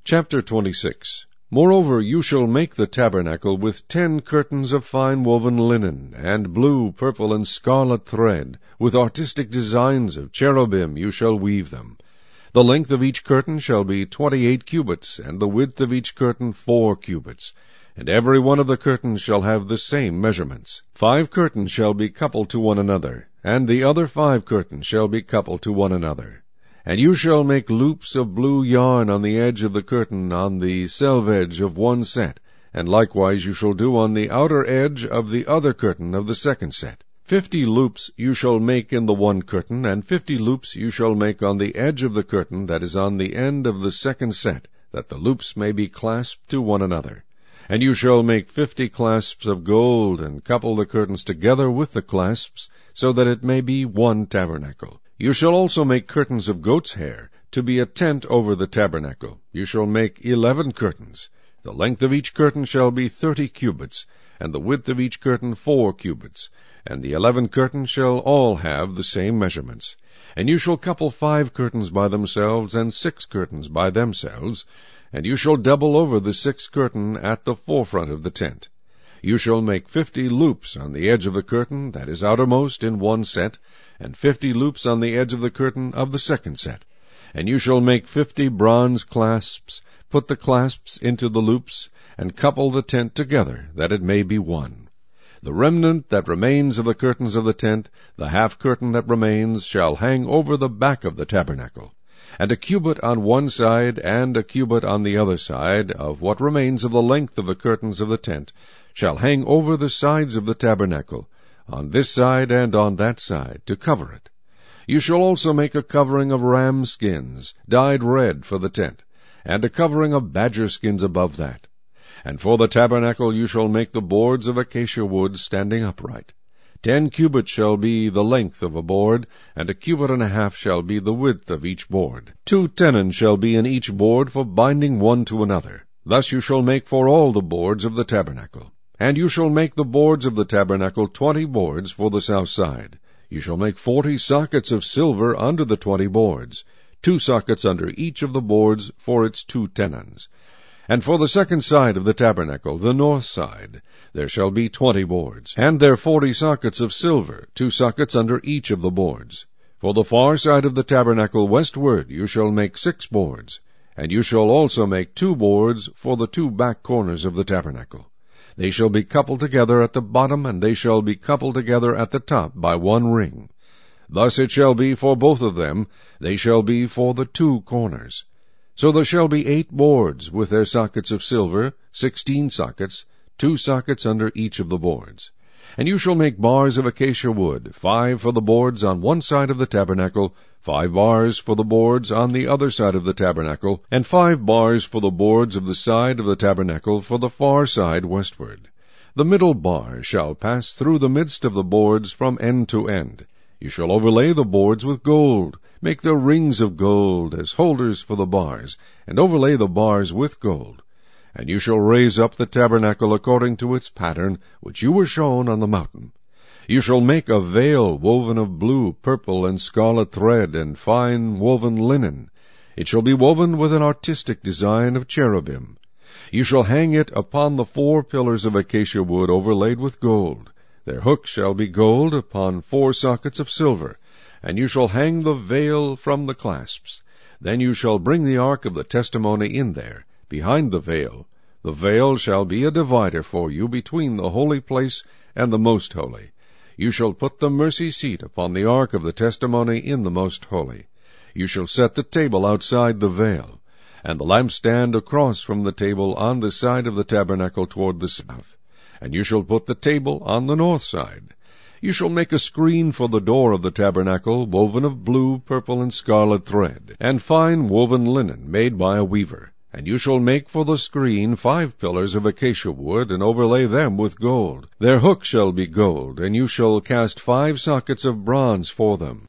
Chapter 26. Moreover, you shall make the tabernacle with 10 curtains of fine woven linen, and blue, purple, and scarlet thread. With artistic designs of cherubim you shall weave them. The length of each curtain shall be 28 cubits, and the width of each curtain 4 cubits. And every one of the curtains shall have the same measurements. 5 curtains shall be coupled to one another, and the other 5 curtains shall be coupled to one another. And you shall make loops of blue yarn on the edge of the curtain on the selvedge of one set, and likewise you shall do on the outer edge of the other curtain of the second set. 50 loops you shall make in the one curtain, and 50 loops you shall make on the edge of the curtain that is on the end of the second set, that the loops may be clasped to one another. And you shall make 50 clasps of gold, and couple the curtains together with the clasps, so that it may be one tabernacle. You shall also make curtains of goat's hair, to be a tent over the tabernacle. You shall make 11 curtains. The length of each curtain shall be 30 cubits, and the width of each curtain 4 cubits. And the 11 curtains shall all have the same measurements. And you shall couple 5 curtains by themselves, and 6 curtains by themselves. And you shall double over the 6th curtain at the forefront of the tent. You shall make 50 loops on the edge of the curtain that is outermost in one set, and 50 loops on the edge of the curtain of the second set. And you shall make 50 bronze clasps, put the clasps into the loops, and couple the tent together, that it may be one. The remnant that remains of the curtains of the tent, the half curtain that remains, shall hang over the back of the tabernacle. And a cubit on one side, and a cubit on the other side, of what remains of the length of the curtains of the tent, shall hang over the sides of the tabernacle, on this side and on that side, to cover it. You shall also make a covering of ram skins, dyed red, for the tent, and a covering of badger skins above that. And for the tabernacle you shall make the boards of acacia wood standing upright. 10 cubits shall be the length of a board, and a cubit and a half shall be the width of each board. 2 tenons shall be in each board for binding one to another. Thus you shall make for all the boards of the tabernacle. And you shall make the boards of the tabernacle 20 boards for the south side. You shall make 40 sockets of silver under the 20 boards, 2 sockets under each of the boards for its 2 tenons. And for the second side of the tabernacle, the north side, there shall be 20 boards, and there 40 sockets of silver, 2 sockets under each of the boards. For the far side of the tabernacle westward you shall make 6 boards, and you shall also make 2 boards for the 2 back corners of the tabernacle. They shall be coupled together at the bottom, and they shall be coupled together at the top by one ring. Thus it shall be for both of them, they shall be for the 2 corners. So there shall be 8 boards with their sockets of silver, 16 sockets, 2 sockets under each of the boards. And you shall make bars of acacia wood, 5 for the boards on one side of the tabernacle, 5 bars for the boards on the other side of the tabernacle, and 5 bars for the boards of the side of the tabernacle for the far side westward. The middle bar shall pass through the midst of the boards from end to end. You shall overlay the boards with gold, make their rings of gold as holders for the bars, and overlay the bars with gold. And you shall raise up the tabernacle according to its pattern, which you were shown on the mountain. You shall make a veil woven of blue, purple, and scarlet thread, and fine woven linen. It shall be woven with an artistic design of cherubim. You shall hang it upon the 4 pillars of acacia wood overlaid with gold. Their hooks shall be gold upon 4 sockets of silver, and you shall hang the veil from the clasps. Then you shall bring the ark of the testimony in there, behind the veil. The veil shall be a divider for you between the holy place and the most holy. You shall put the mercy seat upon the ark of the testimony in the most holy. You shall set the table outside the veil, and the lampstand across from the table on the side of the tabernacle toward the south. And you shall put the table on the north side. You shall make a screen for the door of the tabernacle, woven of blue, purple, and scarlet thread, and fine woven linen made by a weaver. And you shall make for the screen 5 pillars of acacia wood, and overlay them with gold. Their hooks shall be gold, and you shall cast 5 sockets of bronze for them.